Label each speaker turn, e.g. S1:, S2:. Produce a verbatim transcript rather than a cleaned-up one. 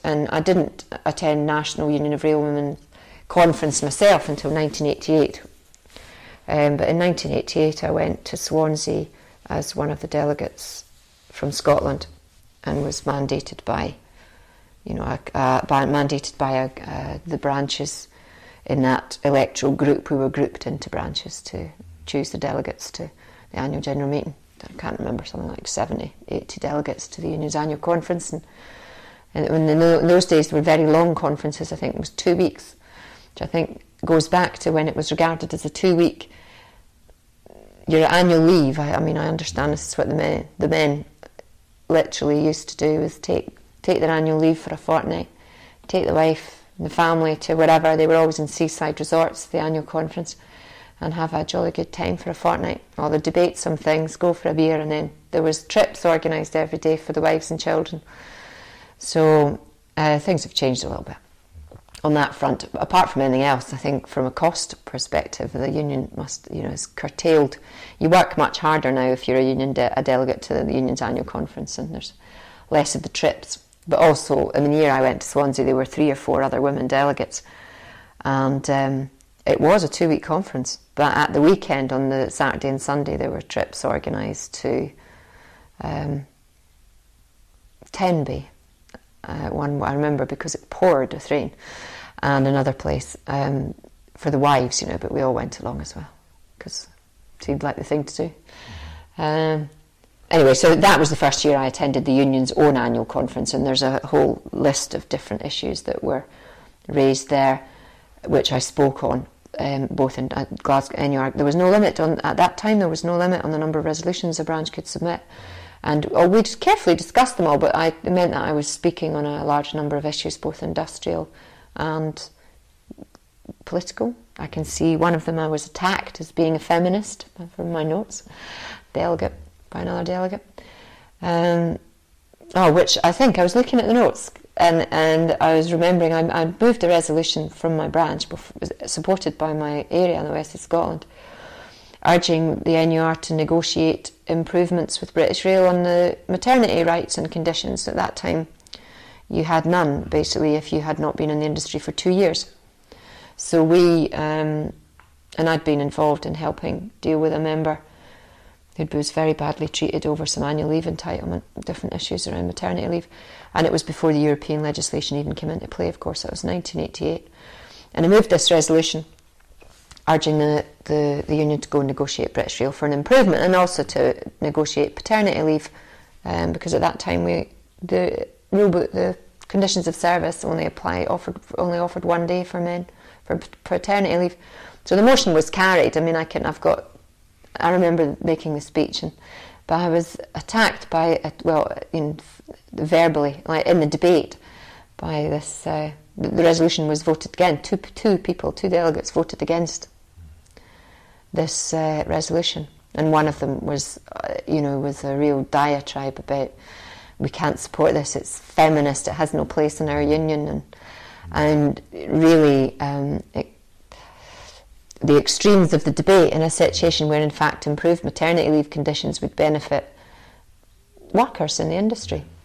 S1: And I didn't attend National Union of Railwomen conference myself until nineteen eighty-eight. Um, but in nineteen eighty-eight I went to Swansea as one of the delegates from Scotland and was mandated by, you know, uh, by, mandated by uh, uh, the branches in that electoral group. We were grouped into branches to choose the delegates to the annual general meeting. I can't remember, something like seventy, eighty delegates to the union's annual conference. And, and in those days there were very long conferences. I think it was two weeks, which I think goes back to when it was regarded as a two-week, your annual leave. I, I mean, I understand this is what the men, the men literally used to do, was take, take their annual leave for a fortnight, take the wife and the family to wherever. They were always in seaside resorts, the annual conference, and have a jolly good time for a fortnight. All the debate some things, go for a beer, and then there was trips organised every day for the wives and children. So uh, things have changed a little bit on that front. Apart from anything else, I think from a cost perspective, the union must, you know, is curtailed. You work much harder now if you're a union de- a delegate to the union's annual conference, and there's less of the trips. But also, in the year I went to Swansea, there were three or four other women delegates, and um, it was a two-week conference. But at the weekend, on the Saturday and Sunday, there were trips organised to um, Tenby. Uh, one I remember because it poured with rain, and another place um, for the wives, you know. But we all went along as well because it seemed like the thing to do. Um, anyway, so that was the first year I attended the union's own annual conference, and there's a whole list of different issues that were raised there, which I spoke on. Um, both in uh, Glasgow and N U R. There was no limit on, at that time, there was no limit on the number of resolutions a branch could submit. And oh, we carefully discussed them all, but I, it meant that I was speaking on a large number of issues, both industrial and political. I can see one of them I was attacked as being a feminist from my notes, delegate, by another delegate. Um, oh, which I think, I was looking at the notes, And, and I was remembering I, I moved a resolution from my branch, supported by my area in the west of Scotland, urging the N U R to negotiate improvements with British Rail on the maternity rights and conditions. At that time, you had none, basically, if you had not been in the industry for two years. So we, um, and I'd been involved in helping deal with a member who was very badly treated over some annual leave entitlement, different issues around maternity leave. And it was before the European legislation even came into play, of course. That was nineteen eighty-eight. And I moved this resolution urging the, the, the union to go and negotiate British Rail for an improvement, and also to negotiate paternity leave, um, because at that time we the rule book, the conditions of service only apply offered only offered one day for men for paternity leave. So the motion was carried. I mean, I can I've got I remember making the speech, and but I was attacked by, well, in, verbally, like in the debate, by this. Uh, the, the resolution was voted again. Two two people, two delegates voted against this uh, resolution, and one of them was, uh, you know, was a real diatribe about, we can't support this. It's feminist. It has no place in our union, and and really. Um, it, the extremes of the debate in a situation where in fact improved maternity leave conditions would benefit workers in the industry.